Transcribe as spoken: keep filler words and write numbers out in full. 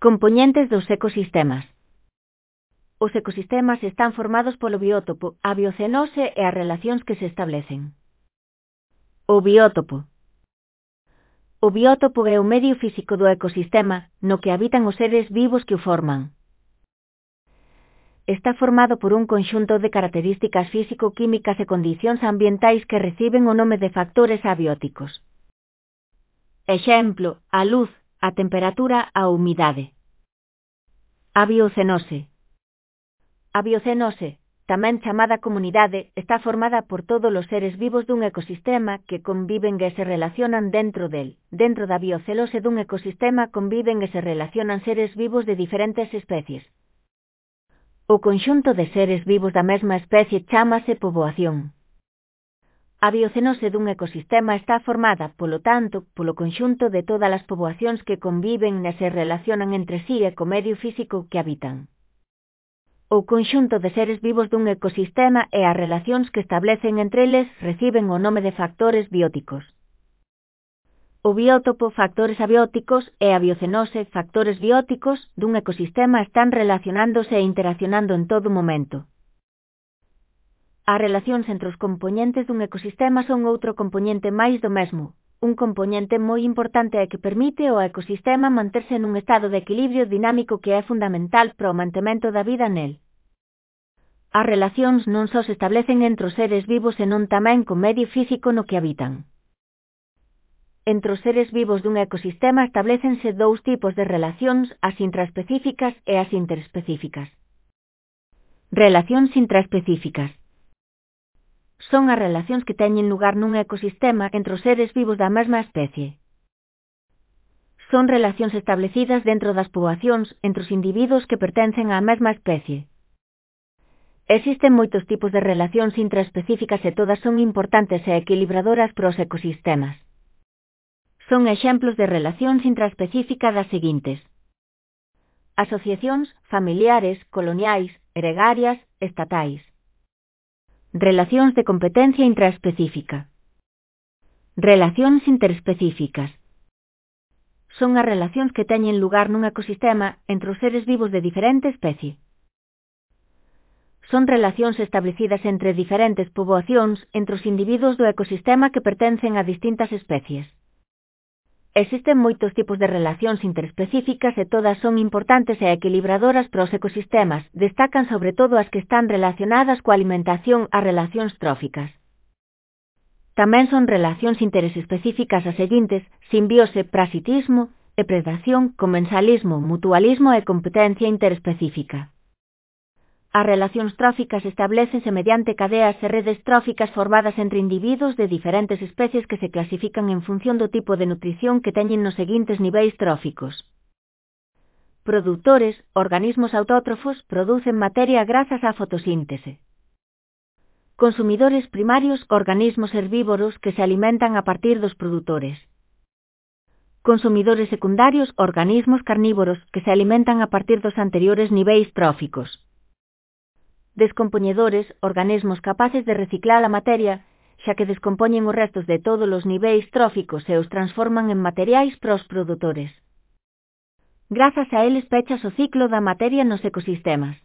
Compoñentes dos ecosistemas. Os ecosistemas están formados polo biótopo, a biocenose e as relacións que se establecen. O biótopo. O biótopo é o medio físico do ecosistema, no que habitan os seres vivos que o forman. Está formado por un conxunto de características físico-químicas e condicións ambientais que reciben o nome de factores abióticos. Exemplo, a luz, a temperatura, a humidade. A biocenose. A biocenose, tamén chamada comunidade, está formada por todos os seres vivos dun ecosistema que conviven e se relacionan dentro del. Dentro da biocelose dun ecosistema conviven e se relacionan seres vivos de diferentes especies. O conxunto de seres vivos da mesma especie chámase poboación. A biocenose dun ecosistema está formada, polo tanto, polo conxunto de todas as poboacións que conviven e se relacionan entre sí e co medio físico que habitan. O conxunto de seres vivos dun ecosistema e as relacións que establecen entre eles reciben o nome de factores bióticos. O biótopo, factores abióticos, e a biocenose, factores bióticos, dun ecosistema están relacionándose e interaccionando en todo momento. As relacións entre os compoñentes dun ecosistema son outro compoñente máis do mesmo, un compoñente moi importante e que permite ao ecosistema manterse nun estado de equilibrio dinámico que é fundamental para o mantemento da vida nel. As relacións non só se establecen entre os seres vivos senón tamén co medio físico no que habitan. Entre os seres vivos dun ecosistema establécense dous tipos de relacións, as intraespecíficas e as interespecíficas. Relacións intraespecíficas. Son as relacións que teñen lugar nun ecosistema entre os seres vivos da mesma especie. Son relacións establecidas dentro das poboacións entre os individuos que pertencen á mesma especie. Existen moitos tipos de relacións intraespecíficas e todas son importantes e equilibradoras para os ecosistemas. Son exemplos de relacións intraespecíficas das seguintes: asociacións familiares, coloniais, gregarias, estatais. Relacións de competencia intraespecífica. Relacións interespecíficas. Son as relacións que teñen lugar nun ecosistema entre os seres vivos de diferente especie. Son relacións establecidas entre diferentes poboacións entre os individuos do ecosistema que pertencen a distintas especies. Existen moitos tipos de relacións interespecíficas e todas son importantes e equilibradoras para os ecosistemas, destacan sobre todo as que están relacionadas coa alimentación as relacións tróficas. Tamén son relacións interesespecíficas as seguintes: simbiose, parasitismo, depredación, comensalismo, mutualismo e competencia interespecífica. As relacións tróficas establécense mediante cadeas e redes tróficas formadas entre individuos de diferentes especies que se clasifican en función do tipo de nutrición que teñen nos seguintes niveis tróficos. Produtores, organismos autótrofos, producen materia grazas á fotosíntese. Consumidores primarios, organismos herbívoros que se alimentan a partir dos produtores. Consumidores secundarios, organismos carnívoros que se alimentan a partir dos anteriores niveis tróficos. Descompoñedores, organismos capaces de reciclar a materia, xa que descompoñen os restos de todos os niveis tróficos e os transforman en materiais para os produtores. Grazas a eles pechas o ciclo da materia nos ecosistemas.